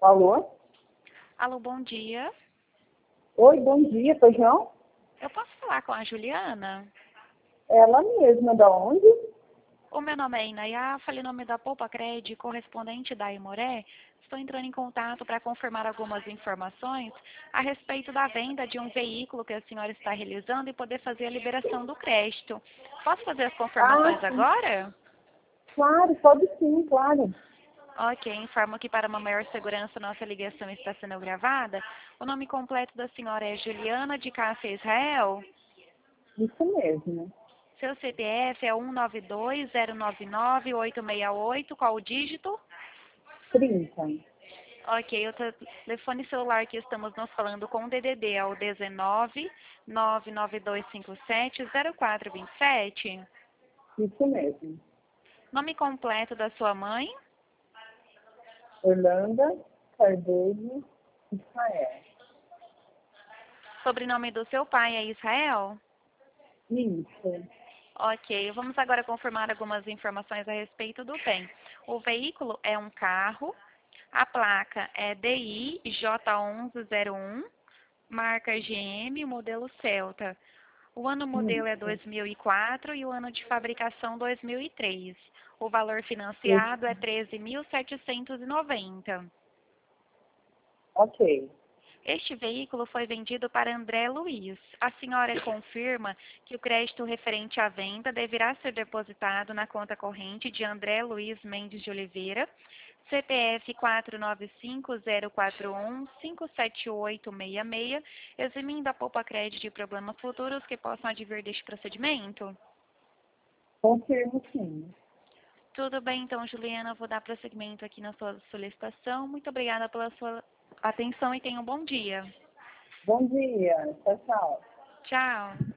Alô? Alô, bom dia. Oi, bom dia, Feijão? Eu posso falar com a Juliana? Ela mesma, da onde? O meu nome é Inayá, falei o nome da Poupa Cred, correspondente da Imoré. Estou entrando em contato para confirmar algumas informações a respeito da venda de um veículo que a senhora está realizando e poder fazer a liberação do crédito. Posso fazer as Ah, confirmações sim. agora? Claro, pode sim, claro. Ok, informo que para uma maior segurança nossa ligação está sendo gravada. O nome completo da senhora é Juliana de Cássia Israel. Isso mesmo. Seu CPF é 192099868. Qual o dígito? 30. Ok, o telefone celular que estamos nos falando com o DDD é o 19 99257 0427. Isso mesmo. Nome completo da sua mãe? Orlando Cardoso Israel. Sobrenome do seu pai é Israel? Isso. Ok, vamos agora confirmar algumas informações a respeito do bem. O veículo é um carro, a placa é DI J1101, marca GM, modelo Celta. O ano modelo é Isso. 2004 e o ano de fabricação 2003. O valor financiado é Isso. 13.790. Ok. Este veículo foi vendido para André Luiz. A senhora confirma que o crédito referente à venda deverá ser depositado na conta corrente de André Luiz Mendes de Oliveira, CPF 495041578866, eximindo a Poupa Crédito de problemas futuros que possam advir deste procedimento? Confirmo sim. Tudo bem, então, Juliana, vou dar prosseguimento aqui na sua solicitação. Muito obrigada pela sua atenção e tenha um bom dia. Bom dia. Tchau, tchau. Tchau.